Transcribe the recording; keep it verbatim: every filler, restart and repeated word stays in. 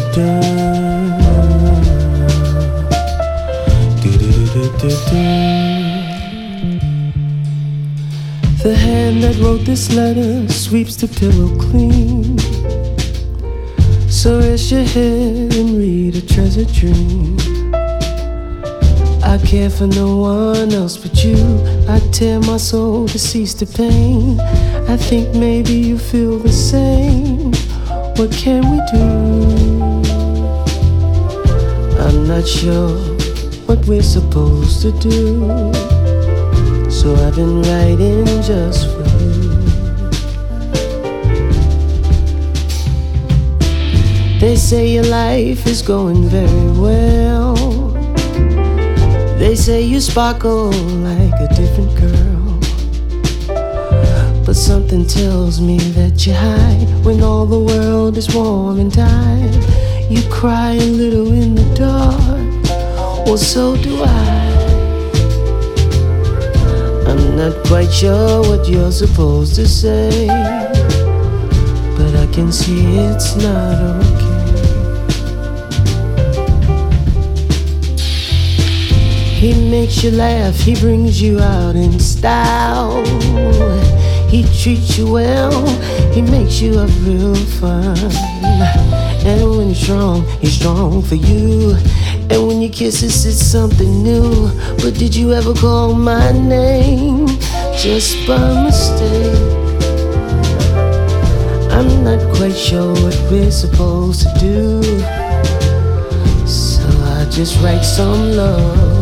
The hand that wrote this letter sweeps the pillow clean. So rest your head and read a treasure dream. I care for no one else but you. I tear my soul to cease the pain. I think maybe you feel the same. What can we do? I'm not sure what we're supposed to do. So I've been writing just for you. They say your life is going very well. They say you sparkle like a different girl. But something tells me that you hide when all the world is warm and tired. You cry a little in the dark, well so do I. I'm not quite sure what you're supposed to say, but I can see it's not okay. He makes you laugh, he brings you out in style. He treats you well, he makes you up real fun. And when he's strong, he's strong for you. And when you kiss us, it's something new. But did you ever call my name just by mistake? I'm not quite sure what we're supposed to do, so I just write some love